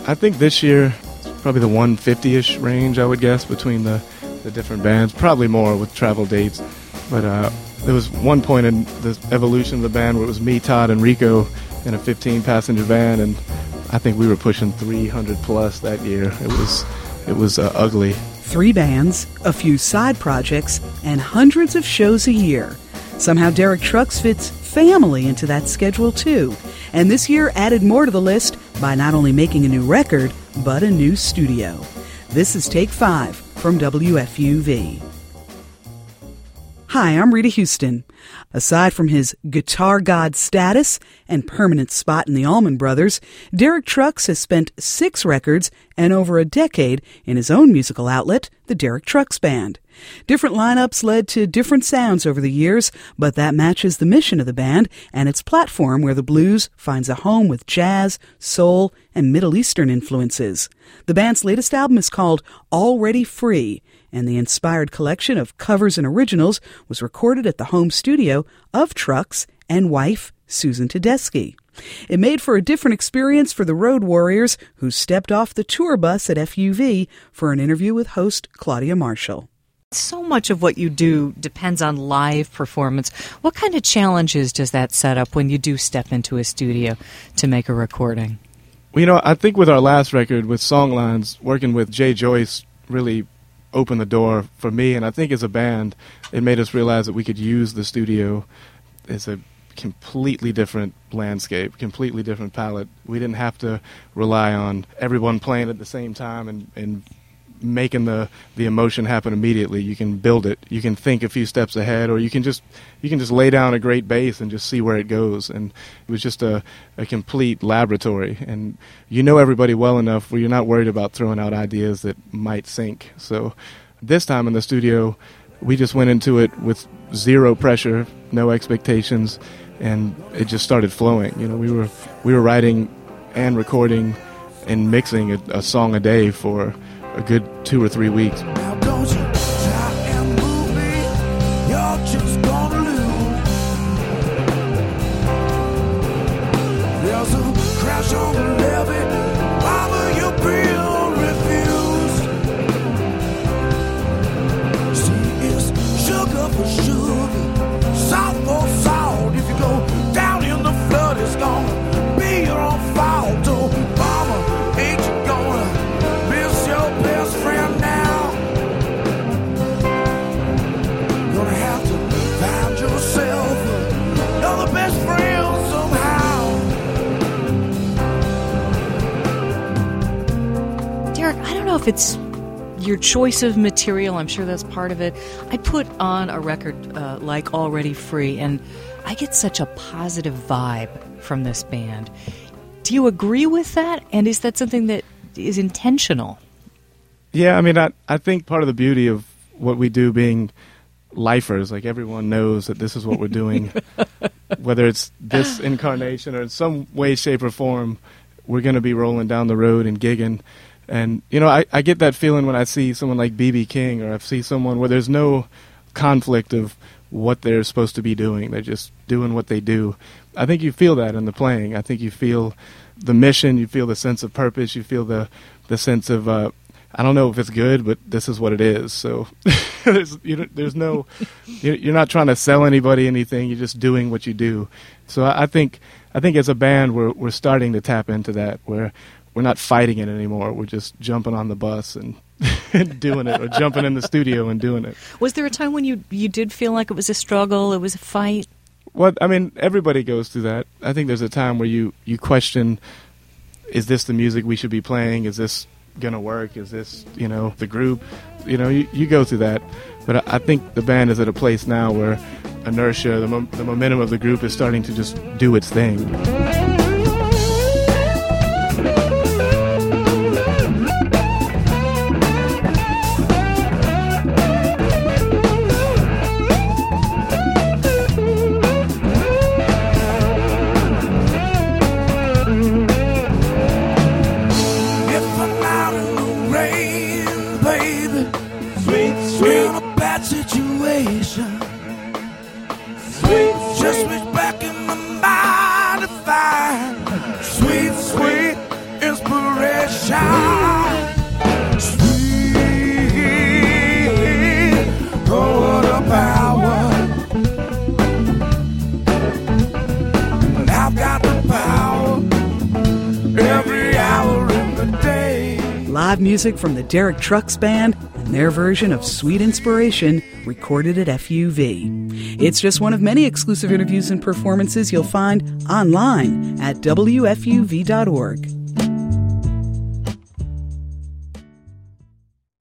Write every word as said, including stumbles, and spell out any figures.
I think this year, probably the one fifty-ish range, I would guess, between the, the different bands. Probably more with travel dates. But uh, there was one point in the evolution of the band where it was me, Todd, and Rico in a fifteen-passenger van, and I think we were pushing three hundred plus that year. It was, it was uh, ugly. Three bands, a few side projects, and hundreds of shows a year. Somehow Derek Trucks fits family into that schedule too, and this year added more to the list by not only making a new record, but a new studio. This is Take Five from W F U V. Hi, I'm Rita Houston. Aside from his guitar god status and permanent spot in the Allman Brothers, Derek Trucks has spent six records and over a decade in his own musical outlet, the Derek Trucks Band. Different lineups led to different sounds over the years, but that matches the mission of the band and its platform where the blues finds a home with jazz, soul, and Middle Eastern influences. The band's latest album is called Already Free, and the inspired collection of covers and originals was recorded at the home studio of Trucks and wife Susan Tedeschi. It made for a different experience for the road warriors who stepped off the tour bus at F U V for an interview with host Claudia Marshall. So much of what you do depends on live performance. What kind of challenges does that set up when you do step into a studio to make a recording? Well, you know, I think with our last record, with Songlines, working with Jay Joyce really opened the door for me, and I think as a band, it made us realize that we could use the studio as a completely different landscape, completely different palette. We didn't have to rely on everyone playing at the same time and, and making the, the emotion happen immediately. You can build it. You can think a few steps ahead, or you can just you can just lay down a great bass and just see where it goes. And it was just a, a complete laboratory. And you know everybody well enough where you're not worried about throwing out ideas that might sink. So this time in the studio, we just went into it with zero pressure, no expectations, and it just started flowing. You know, we were we were writing and recording and mixing a, a song a day for a good two or three weeks. Now don't you try and move me, you're just gonna lose. There's a crash on the levee, Mama, your bill refused. See, it's sugar for sugar, salt for salt. If you go down in the flood, it's gonna be your own fault. Oh, Mama, ain't you gonna miss your best friend now? Gonna have to find yourself another best friend somehow. Derek, I don't know if it's your choice of material. I'm sure that's part of it. I put on a record uh, like Already Free, and I get such a positive vibe from this band. Do you agree with that? And is that something that is intentional? Yeah, I mean, I, I think part of the beauty of what we do being lifers, like everyone knows that this is what we're doing, whether it's this incarnation or in some way, shape, or form, we're going to be rolling down the road and gigging. And, you know, I, I get that feeling when I see someone like B B King, or I see someone where there's no conflict of what they're supposed to be doing. They're just doing what they do. I think you feel that in the playing. I think you feel the mission, you feel the sense of purpose, you feel the, the sense of, uh, I don't know if it's good, but this is what it is. So there's, you, there's no, you're not trying to sell anybody anything. You're just doing what you do. So I, I think, I think as a band, we're we're starting to tap into that, where we're not fighting it anymore. We're just jumping on the bus and doing it, or jumping in the studio and doing it. Was there a time when you you did feel like it was a struggle, it was a fight? Well, I mean, everybody goes through that. I think there's a time where you, you question, is this the music we should be playing? Is this going to work? Is this, you know, the group? You know, you, you go through that. But I, I think the band is at a place now where inertia, the, mo- the momentum of the group is starting to just do its thing. Just reach back in my mind to find shine. Sweet, oh, what a power. And I've got the power every hour in the day. Live music from the Derek Trucks Band and their version of Sweet Inspiration, recorded at F U V. It's just one of many exclusive interviews and performances you'll find online at W F U V dot org.